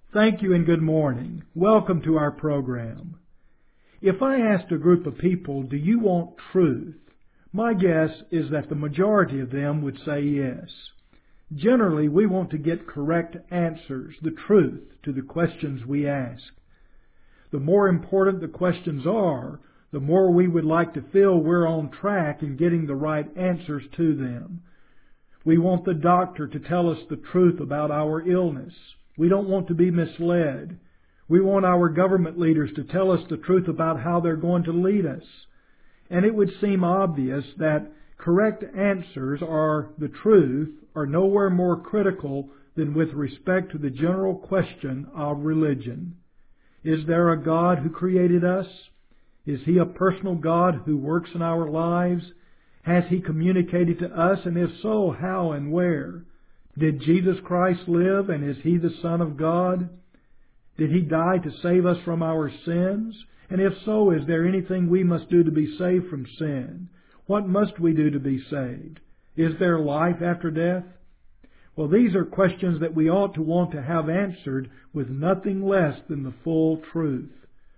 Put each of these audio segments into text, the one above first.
Thank you and good morning. Welcome to our program. If I asked a group of people, do you want truth? My guess is that the majority of them would say yes. Generally, we want to get correct answers, the truth, to the questions we ask. The more important the questions are, the more we would like to feel we're on track in getting the right answers to them. We want the doctor to tell us the truth about our illness. We don't want to be misled. We want our government leaders to tell us the truth about how they're going to lead us. And it would seem obvious that correct answers or the truth are nowhere more critical than with respect to the general question of religion. Is there a God who created us? Is He a personal God who works in our lives? Has He communicated to us, and if so, how and where? Did Jesus Christ live, and is He the Son of God? Did He die to save us from our sins? And if so, is there anything we must do to be saved from sin? What must we do to be saved? Is there life after death? Well, these are questions that we ought to want to have answered with nothing less than the full truth.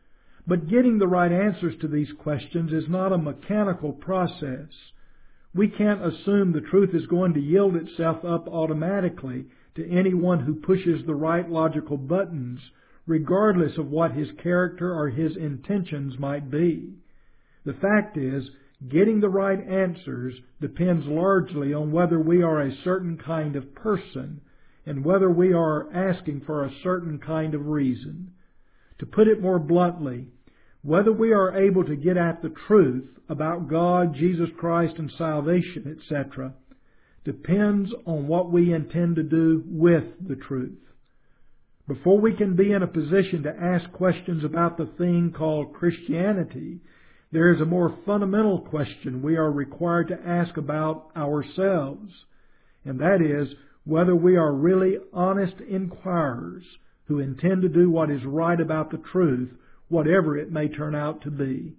But getting the right answers to these questions is not a mechanical process. We can't assume the truth is going to yield itself up automatically to anyone who pushes the right logical buttons, regardless of what his character or his intentions might be. The fact is, getting the right answers depends largely on whether we are a certain kind of person and whether we are asking for a certain kind of reason. To put it more bluntly, whether we are able to get at the truth about God, Jesus Christ, and salvation, etc., depends on what we intend to do with the truth. Before we can be in a position to ask questions about the thing called Christianity, there is a more fundamental question we are required to ask about ourselves, and that is whether we are really honest inquirers who intend to do what is right about the truth, whatever it may turn out to be.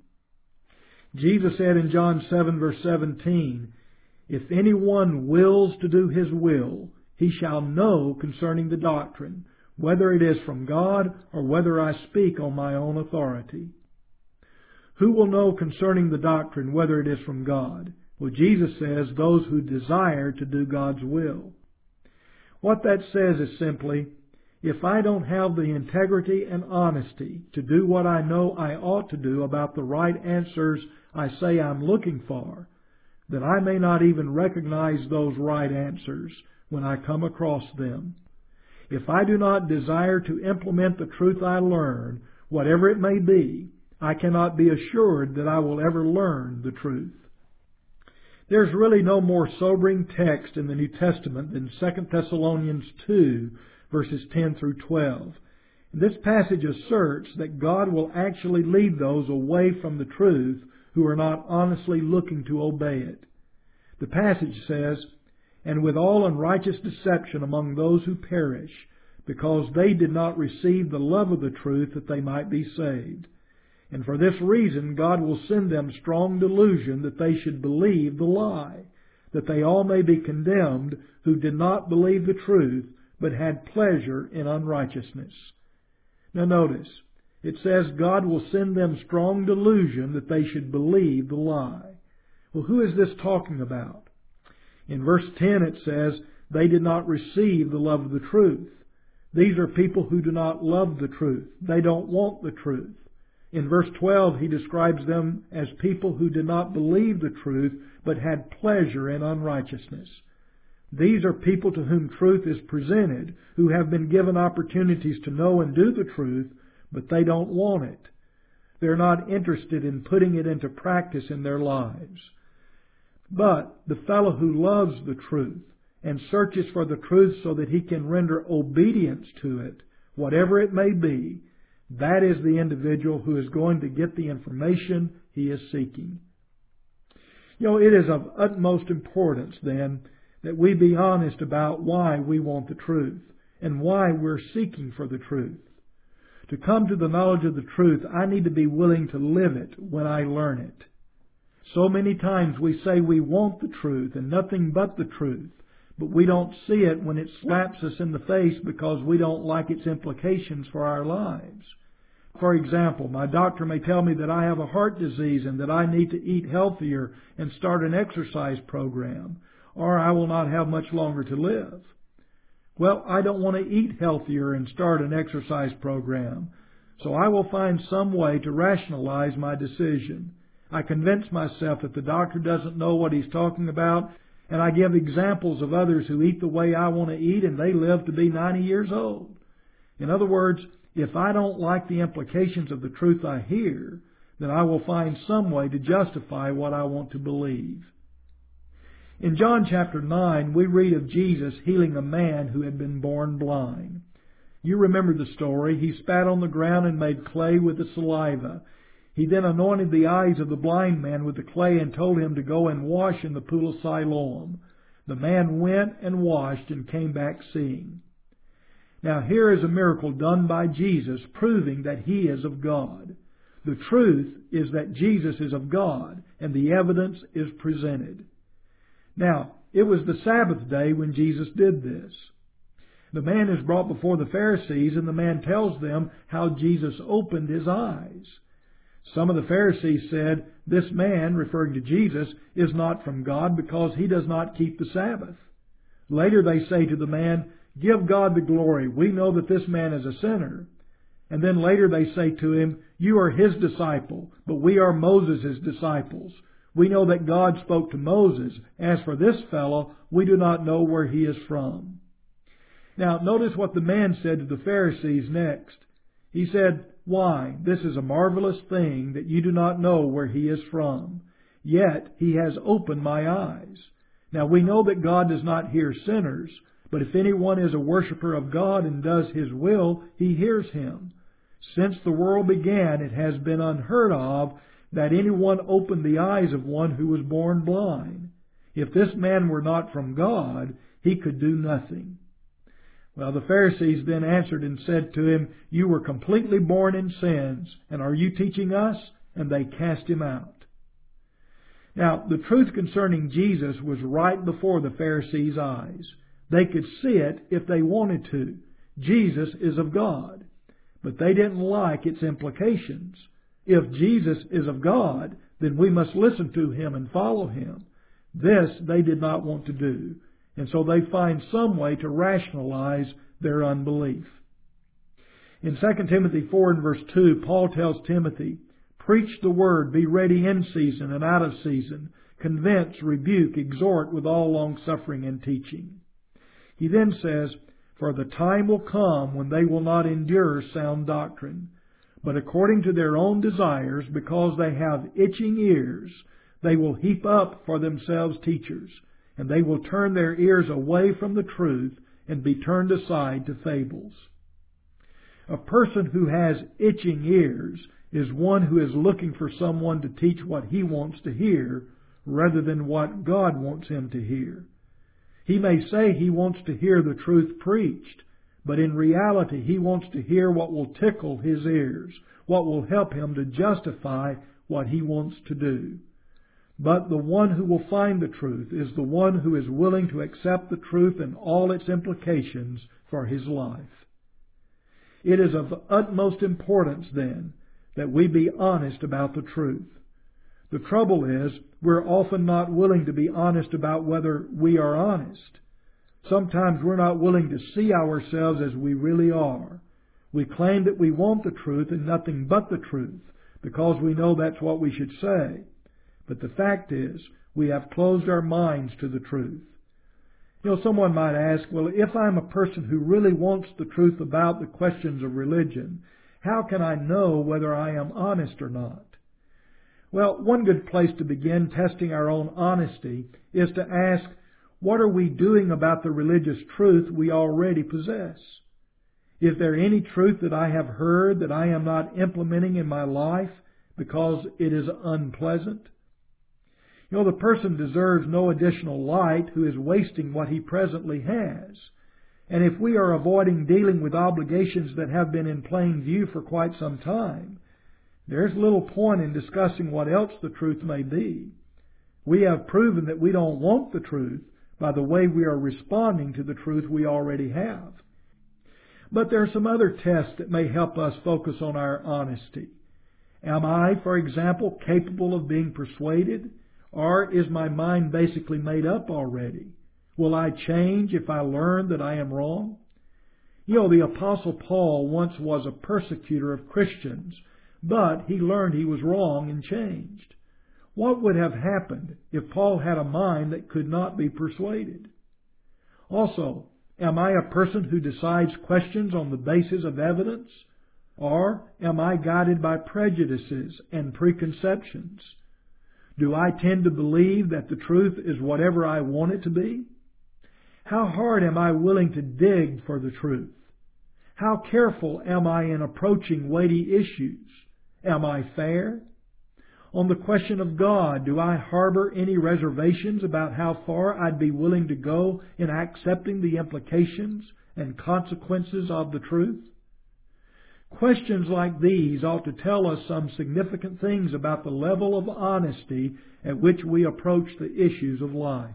Jesus said in John 7, verse 17, "If anyone wills to do His will, he shall know concerning the doctrine, whether it is from God or whether I speak on my own authority." Who will know concerning the doctrine whether it is from God? Well, Jesus says those who desire to do God's will. What that says is simply, if I don't have the integrity and honesty to do what I know I ought to do about the right answers I say I'm looking for, then I may not even recognize those right answers when I come across them. If I do not desire to implement the truth I learn, whatever it may be, I cannot be assured that I will ever learn the truth. There's really no more sobering text in the New Testament than 2 Thessalonians 2, verses 10 through 12. This passage asserts that God will actually lead those away from the truth who are not honestly looking to obey it. The passage says, "And with all unrighteous deception among those who perish, because they did not receive the love of the truth that they might be saved. And for this reason God will send them strong delusion that they should believe the lie, that they all may be condemned who did not believe the truth, but had pleasure in unrighteousness." Now notice, it says God will send them strong delusion that they should believe the lie. Well, who is this talking about? In verse 10 it says, they did not receive the love of the truth. These are people who do not love the truth. They don't want the truth. In verse 12 he describes them as people who did not believe the truth, but had pleasure in unrighteousness. These are people to whom truth is presented, who have been given opportunities to know and do the truth, but they don't want it. They're not interested in putting it into practice in their lives. But the fellow who loves the truth and searches for the truth so that he can render obedience to it, whatever it may be, that is the individual who is going to get the information he is seeking. It is of utmost importance, then, that we be honest about why we want the truth and why we're seeking for the truth. To come to the knowledge of the truth, I need to be willing to live it when I learn it. So many times we say we want the truth and nothing but the truth, but we don't see it when it slaps us in the face because we don't like its implications for our lives. For example, my doctor may tell me that I have a heart disease and that I need to eat healthier and start an exercise program, or I will not have much longer to live. Well, I don't want to eat healthier and start an exercise program, so I will find some way to rationalize my decision. I convince myself that the doctor doesn't know what he's talking about, and I give examples of others who eat the way I want to eat and they live to be 90 years old. In other words, if I don't like the implications of the truth I hear, then I will find some way to justify what I want to believe. In John chapter 9, we read of Jesus healing a man who had been born blind. You remember the story. He spat on the ground and made clay with the saliva. He then anointed the eyes of the blind man with the clay and told him to go and wash in the pool of Siloam. The man went and washed and came back seeing. Now here is a miracle done by Jesus, proving that He is of God. The truth is that Jesus is of God, and the evidence is presented. Now, it was the Sabbath day when Jesus did this. The man is brought before the Pharisees, and the man tells them how Jesus opened his eyes. Some of the Pharisees said, "This man," referring to Jesus, "is not from God because he does not keep the Sabbath." Later they say to the man, "Give God the glory. We know that this man is a sinner." And then later they say to him, "You are his disciple, but we are Moses' disciples. We know that God spoke to Moses. As for this fellow, we do not know where he is from." Now, notice what the man said to the Pharisees next. He said, "Why, this is a marvelous thing that you do not know where he is from. Yet he has opened my eyes. Now we know that God does not hear sinners, but if anyone is a worshiper of God and does His will, He hears him. Since the world began, it has been unheard of that anyone opened the eyes of one who was born blind. If this man were not from God, he could do nothing." Well, the Pharisees then answered and said to him, "You were completely born in sins, and are you teaching us?" And they cast him out. Now, the truth concerning Jesus was right before the Pharisees' eyes. They could see it if they wanted to. Jesus is of God. But they didn't like its implications. If Jesus is of God, then we must listen to Him and follow Him. This they did not want to do, and so they find some way to rationalize their unbelief. In 2 Timothy 4 and verse 2, Paul tells Timothy, "Preach the word, be ready in season and out of season, convince, rebuke, exhort with all longsuffering and teaching." He then says, "For the time will come when they will not endure sound doctrine, but according to their own desires, because they have itching ears, they will heap up for themselves teachers, and they will turn their ears away from the truth and be turned aside to fables." A person who has itching ears is one who is looking for someone to teach what he wants to hear rather than what God wants him to hear. He may say he wants to hear the truth preached, but in reality he wants to hear what will tickle his ears, what will help him to justify what he wants to do. But the one who will find the truth is the one who is willing to accept the truth and all its implications for his life. It is of utmost importance, then, that we be honest about the truth. The trouble is, we're often not willing to be honest about whether we are honest. Sometimes we're not willing to see ourselves as we really are. We claim that we want the truth and nothing but the truth, because we know that's what we should say. But the fact is, we have closed our minds to the truth. Someone might ask, well, if I'm a person who really wants the truth about the questions of religion, how can I know whether I am honest or not? Well, one good place to begin testing our own honesty is to ask, what are we doing about the religious truth we already possess? Is there any truth that I have heard that I am not implementing in my life because it is unpleasant? The person deserves no additional light who is wasting what he presently has. And if we are avoiding dealing with obligations that have been in plain view for quite some time, there's little point in discussing what else the truth may be. We have proven that we don't want the truth, by the way we are responding to the truth we already have. But there are some other tests that may help us focus on our honesty. Am I, for example, capable of being persuaded? Or is my mind basically made up already? Will I change if I learn that I am wrong? You know, the Apostle Paul once was a persecutor of Christians, but he learned he was wrong and changed. What would have happened if Paul had a mind that could not be persuaded? Also, am I a person who decides questions on the basis of evidence? Or am I guided by prejudices and preconceptions? Do I tend to believe that the truth is whatever I want it to be? How hard am I willing to dig for the truth? How careful am I in approaching weighty issues? Am I fair? On the question of God, do I harbor any reservations about how far I'd be willing to go in accepting the implications and consequences of the truth? Questions like these ought to tell us some significant things about the level of honesty at which we approach the issues of life.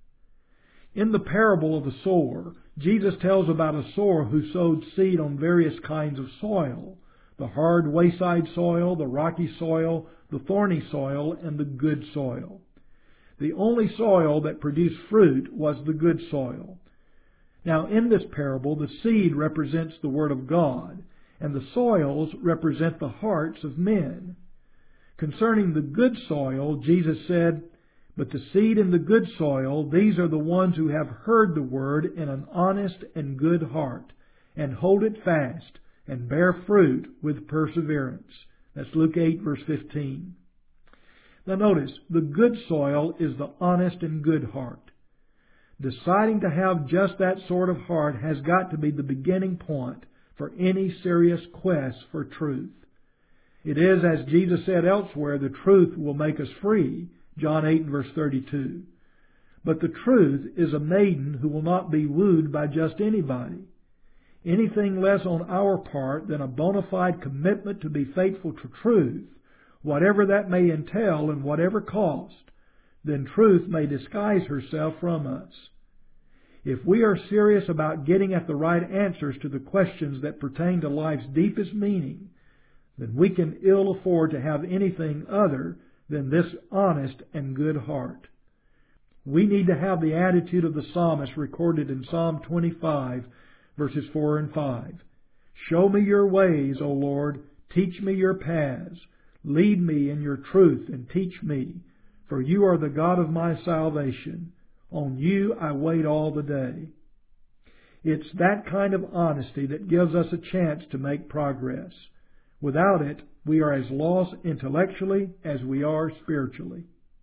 In the parable of the sower, Jesus tells about a sower who sowed seed on various kinds of soil: the hard wayside soil, the rocky soil, the thorny soil, and the good soil. The only soil that produced fruit was the good soil. Now, in this parable, the seed represents the Word of God, and the soils represent the hearts of men. Concerning the good soil, Jesus said, "But the seed in the good soil, these are the ones who have heard the word in an honest and good heart, and hold it fast, and bear fruit with perseverance." That's Luke 8, verse 15. Now notice, the good soil is the honest and good heart. Deciding to have just that sort of heart has got to be the beginning point for any serious quest for truth. It is, as Jesus said elsewhere, the truth will make us free, John 8 and verse 32. But the truth is a maiden who will not be wooed by just anybody. Anything less on our part than a bona fide commitment to be faithful to truth, whatever that may entail and whatever cost, then truth may disguise herself from us. If we are serious about getting at the right answers to the questions that pertain to life's deepest meaning, then we can ill afford to have anything other than this honest and good heart. We need to have the attitude of the psalmist recorded in Psalm 25, verses 4 and 5. "Show me your ways, O Lord, teach me your paths. Lead me in your truth and teach me, for you are the God of my salvation. On you I wait all the day." It's that kind of honesty that gives us a chance to make progress. Without it, we are as lost intellectually as we are spiritually.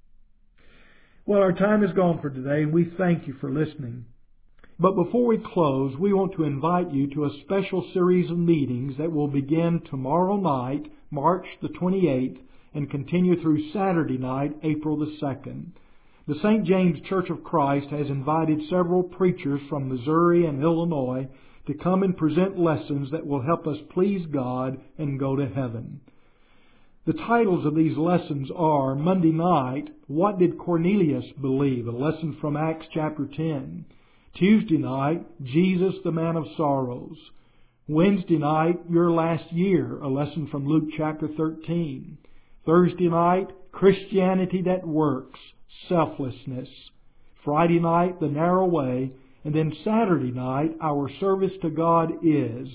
Well, our time is gone for today, and we thank you for listening. But before we close, we want to invite you to a special series of meetings that will begin tomorrow night, March the 28th, and continue through Saturday night, April the 2nd. The St. James Church of Christ has invited several preachers from Missouri and Illinois to come and present lessons that will help us please God and go to heaven. The titles of these lessons are: Monday night, "What Did Cornelius Believe?" a lesson from Acts chapter 10. Tuesday night, "Jesus, the Man of Sorrows." Wednesday night, "Your Last Year," a lesson from Luke chapter 13. Thursday night, "Christianity That Works, Selflessness." Friday night, "The Narrow Way." And then Saturday night, "Our Service to God Is...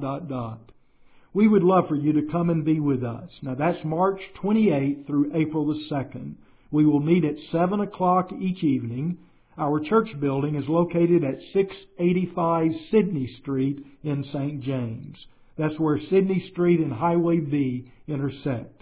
We would love for you to come and be with us. Now that's March 28th through April the 2nd. We will meet at 7 o'clock each evening. Our church building is located at 685 Sydney Street in St. James. That's where Sydney Street and Highway B intersect.